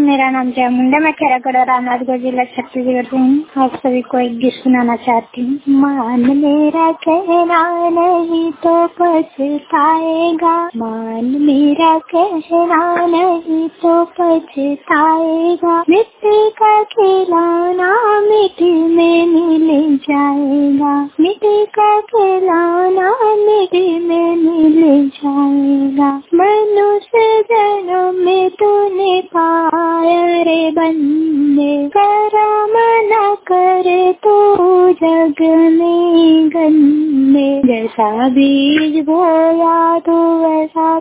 मेरा नाम जया मुंडा, मैं खैरागढ़ रामनाथगढ़ जिला छत्तीसगढ़ से हूँ। आप सभी को एक गीत सुनाना चाहती हूँ। मान मेरा कहना नहीं तो पछताएगा, मान मेरा कहना नहीं तो पछताएगा, मिट्टी का खिलौना मिट्टी में मिल जाएगा, मिट्टी का खिलौना मिट्टी में मिल जाएगा। मनुष्य जन्म में तूने पाया रे बंदे, करम न करे तो जग में गंदे, जैसा बीज बोया तो वैसा